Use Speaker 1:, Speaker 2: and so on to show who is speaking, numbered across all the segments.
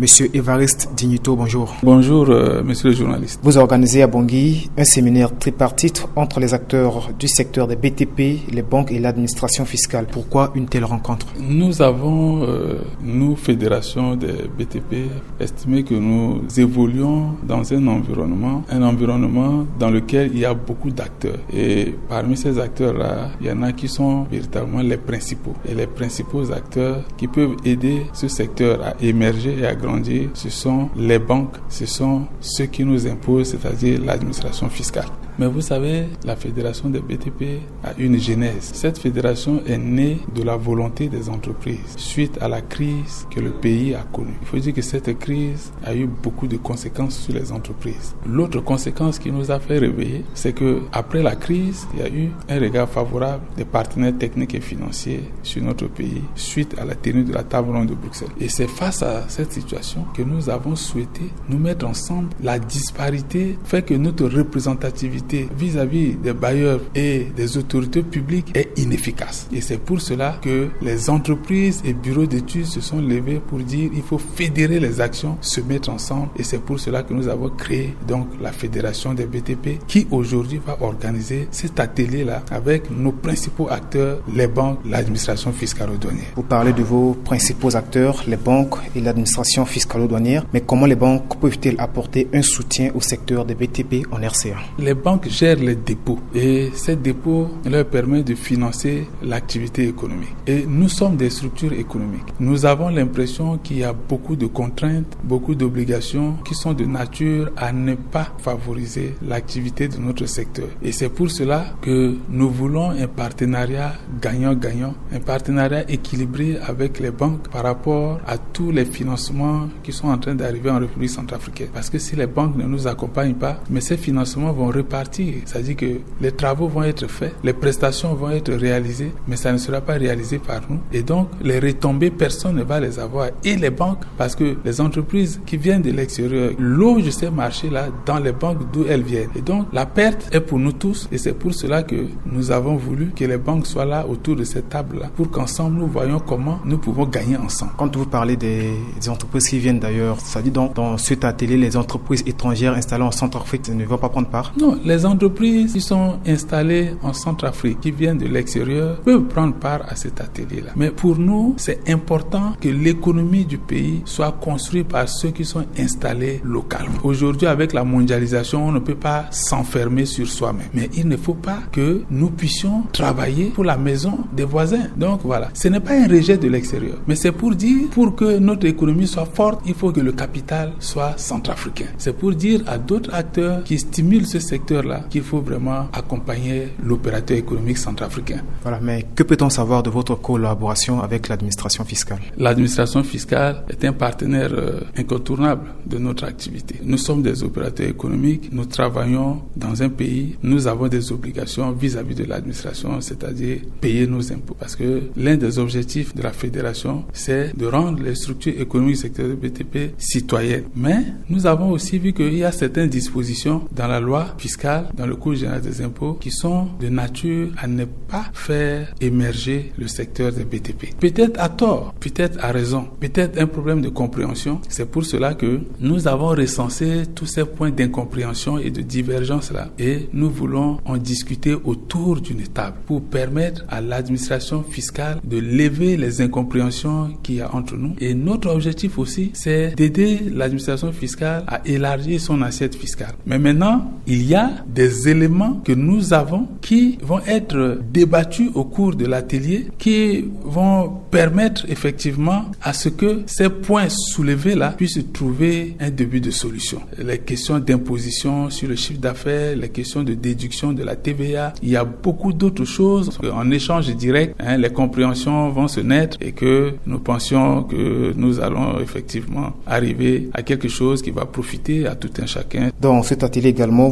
Speaker 1: Monsieur Évariste Dignito, bonjour.
Speaker 2: Bonjour, monsieur le journaliste.
Speaker 1: Vous organisez à Bangui un séminaire tripartite entre les acteurs du secteur des BTP, les banques et l'administration fiscale. Pourquoi une telle rencontre?
Speaker 2: Nous avons, nous, fédération des BTP, estimé que nous évoluons dans un environnement dans lequel il y a beaucoup d'acteurs. Et parmi ces acteurs-là, il y en a qui sont véritablement les principaux. Et les principaux acteurs qui peuvent aider ce secteur à émerger et à grandir, ce sont les banques, ce sont ceux qui nous imposent, c'est-à-dire l'administration fiscale. Mais vous savez, la fédération des BTP a une genèse. Cette fédération est née de la volonté des entreprises suite à la crise que le pays a connue. Il faut dire que cette crise a eu beaucoup de conséquences sur les entreprises. L'autre conséquence qui nous a fait réveiller, c'est que après la crise, il y a eu un regard favorable des partenaires techniques et financiers sur notre pays suite à la tenue de la table ronde de Bruxelles. Et c'est face à cette situation que nous avons souhaité nous mettre ensemble. La disparité fait que notre représentativité vis-à-vis des bailleurs et des autorités publiques est inefficace. Et c'est pour cela que les entreprises et bureaux d'études se sont levés pour dire il faut fédérer les actions, se mettre ensemble. Et c'est pour cela que nous avons créé donc la fédération des BTP qui aujourd'hui va organiser cet atelier-là avec nos principaux acteurs, les banques, l'administration fiscalo-douanière.
Speaker 1: Vous parlez de vos principaux acteurs, les banques et l'administration fiscalo-douanière. Mais comment les banques peuvent-elles apporter un soutien au secteur des BTP en RCA?
Speaker 2: Les banques gèrent les dépôts et ces dépôts leur permettent de financer l'activité économique. Et nous sommes des structures économiques. Nous avons l'impression qu'il y a beaucoup de contraintes, beaucoup d'obligations qui sont de nature à ne pas favoriser l'activité de notre secteur. Et c'est pour cela que nous voulons un partenariat gagnant-gagnant, un partenariat équilibré avec les banques par rapport à tous les financements qui sont en train d'arriver en République centrafricaine. Parce que si les banques ne nous accompagnent pas, mais ces financements vont repartir. C'est-à-dire que les travaux vont être faits, les prestations vont être réalisées, mais ça ne sera pas réalisé par nous. Et donc, les retombées, personne ne va les avoir. Et les banques, parce que les entreprises qui viennent de l'extérieur logent ces marchés-là dans les banques d'où elles viennent. Et donc, la perte est pour nous tous. Et c'est pour cela que nous avons voulu que les banques soient là autour de cette table-là, pour qu'ensemble, nous voyons comment nous pouvons gagner ensemble.
Speaker 1: Quand vous parlez des entreprises qui viennent d'ailleurs, ça dit donc dans cet atelier, les entreprises étrangères installées en Centrafrique ne vont pas prendre part?
Speaker 2: Non, les entreprises qui sont installées en Centrafrique, qui viennent de l'extérieur, peuvent prendre part à cet atelier-là. Mais pour nous, c'est important que l'économie du pays soit construite par ceux qui sont installés localement. Aujourd'hui, avec la mondialisation, on ne peut pas s'enfermer sur soi-même. Mais il ne faut pas que nous puissions travailler pour la maison des voisins. Donc voilà, ce n'est pas un rejet de l'extérieur, mais c'est pour dire, pour que notre économie soit forte, il faut que le capital soit centrafricain. C'est pour dire à d'autres acteurs qui stimulent ce secteur-là qu'il faut vraiment accompagner l'opérateur économique centrafricain.
Speaker 1: Voilà, mais que peut-on savoir de votre collaboration avec l'administration fiscale?
Speaker 2: L'administration fiscale est un partenaire incontournable de notre activité. Nous sommes des opérateurs économiques, nous travaillons dans un pays, nous avons des obligations vis-à-vis de l'administration, c'est-à-dire payer nos impôts. Parce que l'un des objectifs de la fédération, c'est de rendre les structures économiques du secteur de BTP citoyennes. Mais nous avons aussi vu qu'il y a certaines dispositions dans la loi fiscale, dans le Code général des impôts, qui sont de nature à ne pas faire émerger le secteur des BTP. Peut-être à tort, peut-être à raison, peut-être un problème de compréhension. C'est pour cela que nous avons recensé tous ces points d'incompréhension et de divergence là, et nous voulons en discuter autour d'une table pour permettre à l'administration fiscale de lever les incompréhensions qu'il y a entre nous. Et notre objectif aussi, c'est d'aider l'administration fiscale à élargir son assiette fiscale. Mais maintenant, il y a des éléments que nous avons qui vont être débattus au cours de l'atelier, qui vont permettre effectivement à ce que ces points soulevés là puissent trouver un début de solution. Les questions d'imposition sur le chiffre d'affaires, les questions de déduction de la TVA, il y a beaucoup d'autres choses. En échange direct, les compréhensions vont se naître et que nous pensions que nous allons effectivement arriver à quelque chose qui va profiter à tout un chacun.
Speaker 1: Dans cet atelier également, vous envisagez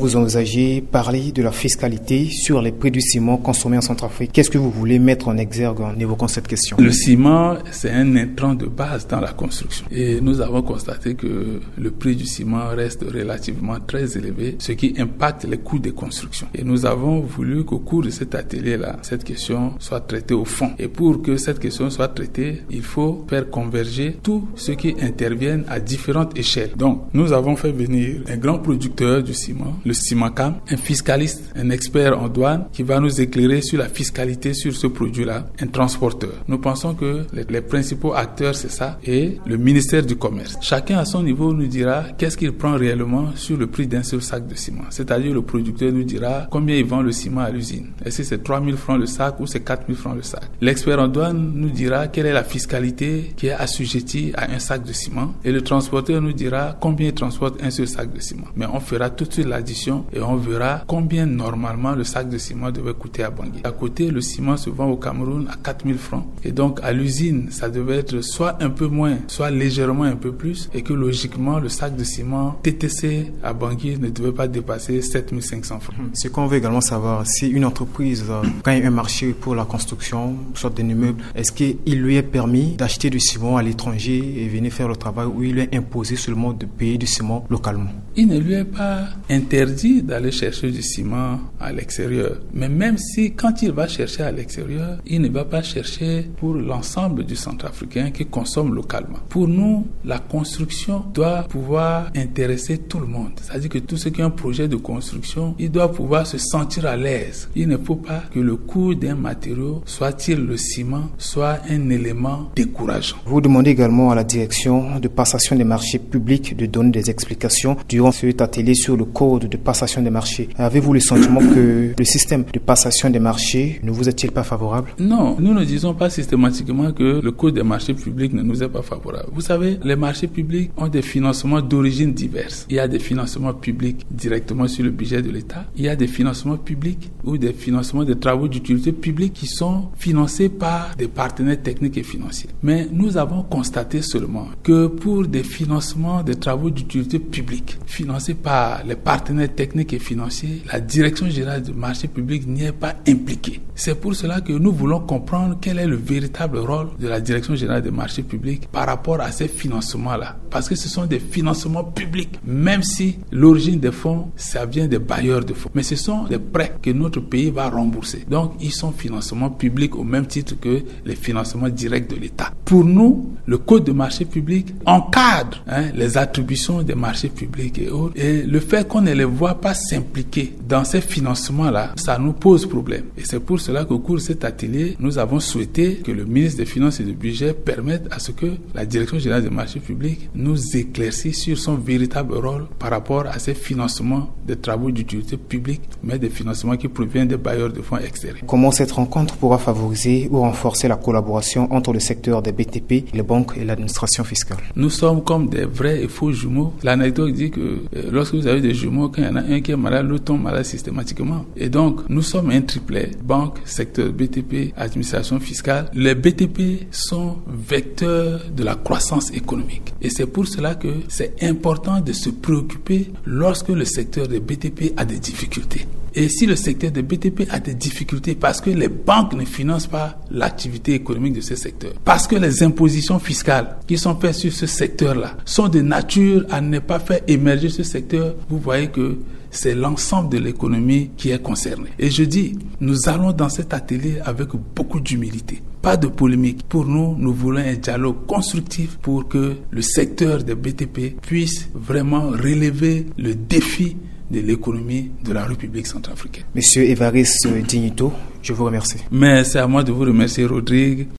Speaker 1: Berger parlait de la fiscalité sur les prix du ciment consommé en Centrafrique. Qu'est-ce que vous voulez mettre en exergue en évoquant cette question?
Speaker 2: Le ciment, c'est un intrant de base dans la construction. Et nous avons constaté que le prix du ciment reste relativement très élevé, ce qui impacte les coûts des constructions. Et nous avons voulu qu'au cours de cet atelier-là, cette question soit traitée au fond. Et pour que cette question soit traitée, il faut faire converger tout ce qui intervient à différentes échelles. Donc, nous avons fait venir un grand producteur du ciment, le Cimacam, un fiscaliste, un expert en douane qui va nous éclairer sur la fiscalité sur ce produit-là, un transporteur. Nous pensons que les principaux acteurs, c'est ça, et le ministère du Commerce. Chacun à son niveau nous dira qu'est-ce qu'il prend réellement sur le prix d'un seul sac de ciment. C'est-à-dire le producteur nous dira combien il vend le ciment à l'usine. Est-ce que c'est 3 000 francs le sac ou c'est 4 000 francs le sac? L'expert en douane nous dira quelle est la fiscalité qui est assujettie à un sac de ciment. Et le transporteur nous dira combien il transporte un seul sac de ciment. Mais on fera tout de suite l'addition et on verra combien normalement le sac de ciment devait coûter à Bangui. À côté, le ciment se vend au Cameroun à 4 000 francs. Et donc à l'usine, ça devait être soit un peu moins, soit légèrement un peu plus. Et que logiquement, le sac de ciment TTC à Bangui ne devait pas dépasser 7 500 francs.
Speaker 1: Ce qu'on veut également savoir, si une entreprise gagne un marché pour la construction, soit d'un immeuble, est-ce qu'il lui est permis d'acheter du ciment à l'étranger et venir faire le travail, ou il est imposé seulement de payer du ciment localement?
Speaker 2: Il ne lui est pas interdit d'aller chercher du ciment à l'extérieur. Mais même si, quand il va chercher à l'extérieur, il ne va pas chercher pour l'ensemble du Centrafricain qui consomme localement. Pour nous, la construction doit pouvoir intéresser tout le monde. C'est-à-dire que tout ceux qui ont un projet de construction, il doit pouvoir se sentir à l'aise. Il ne faut pas que le coût d'un matériau, soit-il le ciment, soit un élément décourageant.
Speaker 1: Vous demandez également à la direction de passation des marchés publics de donner des explications durant cet atelier sur le code de passation des marchés. Avez-vous le sentiment que le système de passation des marchés ne vous est-il pas favorable?
Speaker 2: Non, nous ne disons pas systématiquement que le code des marchés publics ne nous est pas favorable. Vous savez, les marchés publics ont des financements d'origine diverses. Il y a des financements publics directement sur le budget de l'État. Il y a des financements publics ou des financements de travaux d'utilité publique qui sont financés par des partenaires techniques et financiers. Mais nous avons constaté seulement que pour des financements de travaux d'utilité publique financés par les partenaires techniques et financiers, la Direction générale du marché public n'y est pas impliquée. C'est pour cela que nous voulons comprendre quel est le véritable rôle de la Direction générale des marchés publics par rapport à ces financements-là. Parce que ce sont des financements publics, même si l'origine des fonds, ça vient des bailleurs de fonds. Mais ce sont des prêts que notre pays va rembourser. Donc, ils sont financements publics au même titre que les financements directs de l'État. Pour nous, le code de marché public encadre les attributions des marchés publics et autres. Et le fait qu'on ne les voit pas s'impliquer dans ces financements-là, ça nous pose problème. Et c'est pour cela qu'au cours de cet atelier, nous avons souhaité que le ministre des Finances et du Budget permette à ce que la Direction générale des marchés publics nous éclaircisse sur son véritable rôle par rapport à ces financements de travaux d'utilité publique, mais des financements qui proviennent des bailleurs de fonds extérieurs.
Speaker 1: Comment cette rencontre pourra favoriser ou renforcer la collaboration entre le secteur des BTP, les banques et l'administration fiscale?
Speaker 2: Nous sommes comme des vrais et faux jumeaux. L'anecdote dit que lorsque vous avez des jumeaux, quand il y en a un qui est malade, l'autre tombe malade systématiquement. Et donc, nous sommes un triplet. Banque, secteur BTP, administration fiscale. Les BTP sont vecteurs de la croissance économique. Et c'est pour cela que c'est important de se préoccuper lorsque le secteur des BTP a des difficultés. Et si le secteur des BTP a des difficultés parce que les banques ne financent pas l'activité économique de ce secteur, parce que les impositions fiscales qui sont faites sur ce secteur-là sont de nature à ne pas faire émerger ce secteur, vous voyez que c'est l'ensemble de l'économie qui est concernée. Et je dis, nous allons dans cet atelier avec beaucoup d'humilité. Pas de polémique. Pour nous, nous voulons un dialogue constructif pour que le secteur des BTP puisse vraiment relever le défi de l'économie de la République centrafricaine.
Speaker 1: Monsieur Évariste Dignito, je vous remercie.
Speaker 2: Mais c'est à moi de vous remercier, Rodrigue.